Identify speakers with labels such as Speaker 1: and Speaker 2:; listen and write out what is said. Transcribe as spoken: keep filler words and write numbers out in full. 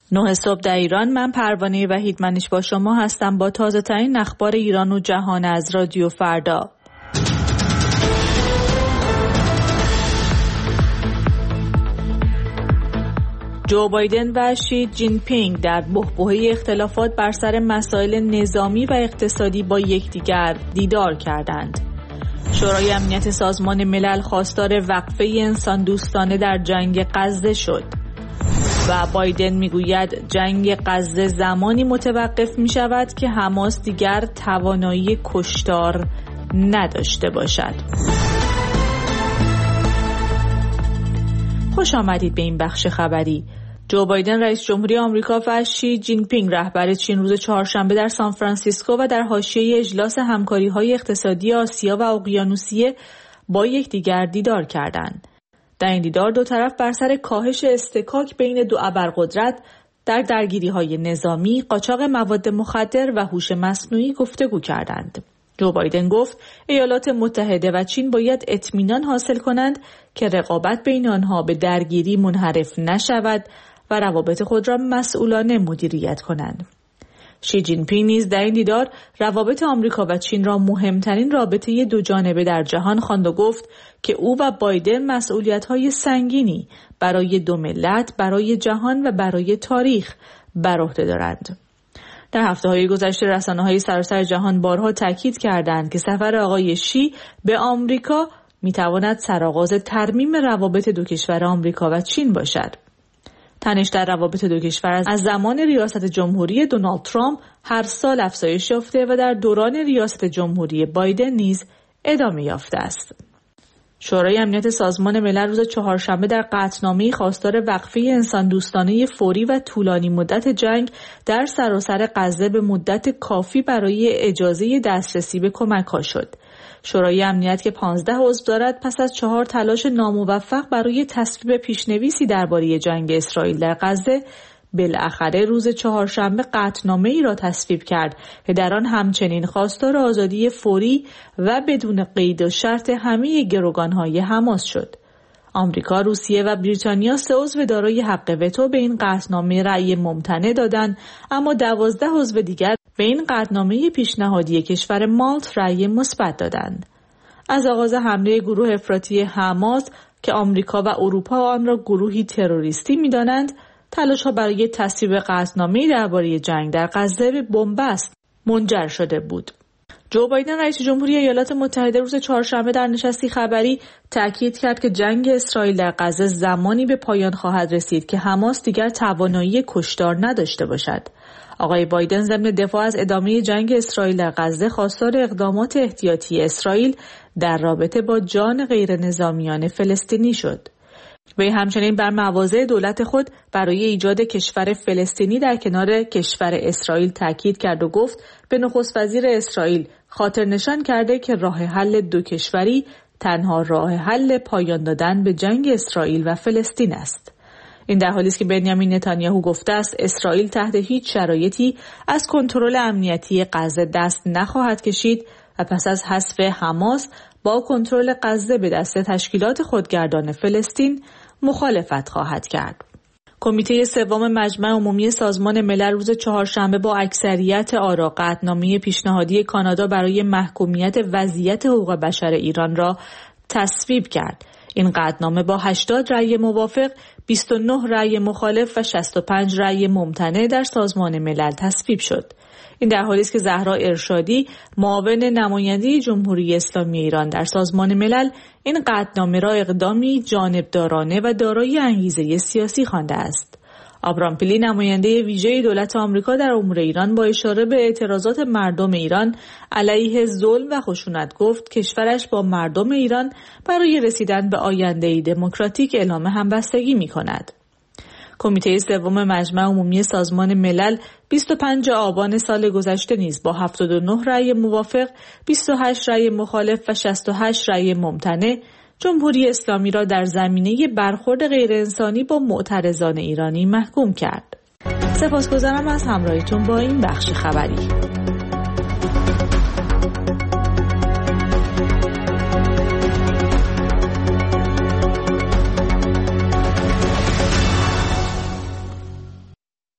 Speaker 1: نه صبح در ایران. من پروانه وحیدمنیش با شما هستم با تازه ترین اخبار ایران و جهان از رادیو فردا. جو بایدن و شی جین پینگ در بحبوحه اختلافات بر سر مسائل نظامی و اقتصادی با یکدیگر دیدار کردند. شورای امنیت سازمان ملل خواستار وقفه انسان دوستانه در جنگ غزه شد و بایدن میگوید جنگ غزه زمانی متوقف می شود که حماس دیگر توانایی کشتار نداشته باشد. خوش آمدید به این بخش خبری. جو بایدن رئیس جمهوری آمریکا و شی جین پینگ رهبر چین روز چهارشنبه در سان فرانسیسکو و در حاشیه اجلاس همکاری‌های اقتصادی آسیا و اقیانوسیه با یکدیگر دیدار کردند. در این دیدار دو طرف بر سر کاهش اصطکاک بین دو ابرقدرت در درگیری‌های نظامی، قاچاق مواد مخدر و هوش مصنوعی گفتگو کردند. جو بایدن گفت ایالات متحده و چین باید اطمینان حاصل کنند که رقابت بین آنها به درگیری منحرف نشود و روابط خود را مسئولانه مدیریت کنند. شی جین پینگ نیز در این دیدار روابط آمریکا و چین را مهمترین رابطه دو جانبه در جهان خواند و گفت که او و بایدن مسئولیت‌های سنگینی برای دو ملت، برای جهان و برای تاریخ بر عهده دارند. در هفته‌های گذشته رسانه‌های سراسر جهان بارها تاکید کردند که سفر آقای شی به آمریکا می‌تواند سرآغاز ترمیم روابط دو کشور آمریکا و چین باشد. تنش در روابط دو کشور از زمان ریاست جمهوری دونالد ترامپ هر سال افزایش یافته و در دوران ریاست جمهوری بایدن نیز ادامه یافته است. شورای امنیت سازمان ملل روز چهارشنبه در قطعنامه‌ای خواستار وقفه انسان دوستانه فوری و طولانی مدت جنگ در سراسر غزه به مدت کافی برای اجازه دسترسی به کمک‌ها شد. شورای امنیت که پانزده عضو دارد پس از چهار تلاش ناموفق برای تصویب پیشنویسی درباره جنگ اسرائیل در غزه بالاخره روز چهارشنبه قطعنامه‌ای را تصویب کرد که در آن همچنین خواستار آزادی فوری و بدون قید و شرط همه گروگان‌های حماس شد. آمریکا، روسیه و بریتانیا سه عضو دارای حق وتو به این قطعنامه رأی ممتنع دادند، اما دوازده عضو دیگر به این قطعنامه پیشنهادی کشور مالت رأی مثبت دادند. از آغاز حمله گروه افراطی حماس که آمریکا و اروپا آن را گروهی تروریستی می‌دانند، تلاش‌ها برای تصویب قطعنامه‌ای درباره جنگ در غزه به بنبست منجر شده بود. جو بایدن رئیس جمهوری ایالات متحده روز چهارشنبه در نشستی خبری تاکید کرد که جنگ اسرائیل در غزه زمانی به پایان خواهد رسید که حماس دیگر توانایی کشتار نداشته باشد. آقای بایدن ضمن دفاع از ادامه جنگ اسرائیل در غزه خواستار اقدامات احتیاطی اسرائیل در رابطه با جان غیر نظامیان فلسطینی شد. وی همچنین بر مواضع دولت خود برای ایجاد کشور فلسطینی در کنار کشور اسرائیل تاکید کرد و گفت به نخست وزیر اسرائیل خاطر نشان کرده که راه حل دو کشوری تنها راه حل پایان دادن به جنگ اسرائیل و فلسطین است. این در حالی است که بنیامین نتانیاهو گفته است اسرائیل تحت هیچ شرایطی از کنترل امنیتی غزه دست نخواهد کشید و پس از حذف حماس با کنترل غزه به دست تشکیلات خودگردان فلسطین مخالفت خواهد کرد. کمیته سوم مجمع عمومی سازمان ملل روز چهارشنبه با اکثریت آرا قطعنامه پیشنهادی کانادا برای محکومیت وضعیت حقوق بشر ایران را تصویب کرد. این قطعنامه با هشتاد رأی موافق، بیست و نه رأی مخالف و شصت و پنج رأی ممتنع در سازمان ملل تصویب شد. این در حالی است که زهرا ارشادی معاون نماینده جمهوری اسلامی ایران در سازمان ملل این قطعنامه را اقدامی جانبدارانه و دارای انگیزه سیاسی خوانده است. آبرام پیلی نماینده ویژه دولت آمریکا در امور ایران با اشاره به اعتراضات مردم ایران علیه ظلم و خشونت گفت کشورش با مردم ایران برای رسیدن به آینده‌ای دموکراتیک اعلام همبستگی می‌کند. کمیته سوم مجمع عمومی سازمان ملل بیست و پنجم آبان سال گذشته نیز با هفتاد و نه رأی موافق، بیست و هشت رأی مخالف و شصت و هشت رأی ممتنع جمهوری اسلامی را در زمینه برخورد غیرانسانی با معترضان ایرانی محکوم کرد. سپاسگزارم از همراهیتون با این بخش خبری.